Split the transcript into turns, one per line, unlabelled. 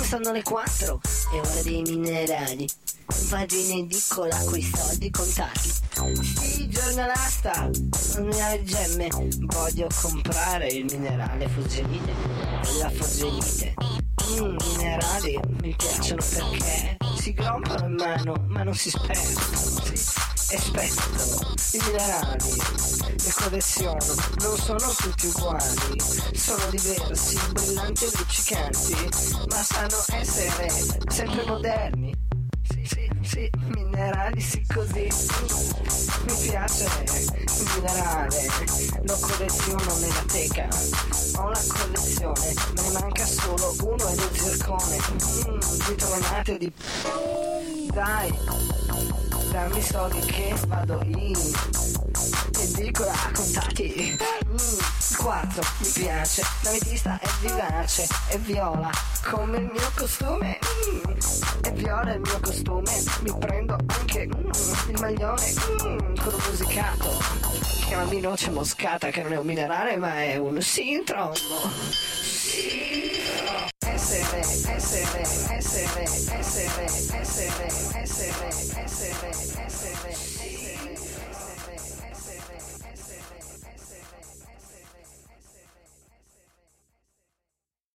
sono le 4, è ora dei minerali. Vado in edicola coi soldi contati. Sì, giornalasta, non mi hai gemme. Voglio comprare il minerale fuggelite. La fuggelite. Minerali mi piacciono perché si grompano in mano ma non si sperdono. Sì. Aspetto, i minerali li colleziono, non sono tutti uguali, sono diversi, brillanti e luccicanti, ma sanno essere sempre moderni. Sì, minerali sì così. Mi piace il minerale, lo colleziono nella teca. Ho la collezione, me ne manca solo uno ed è il zircone. Di tronate di... Dai, dammi soldi che vado in edicola contati. 4, mi piace, l'ametista è vivace, è viola come il mio costume. È viola il mio costume, mi prendo anche il maglione, quello musicato. Chiamami noce moscata, che non è un minerale ma è un sintromo. Sì.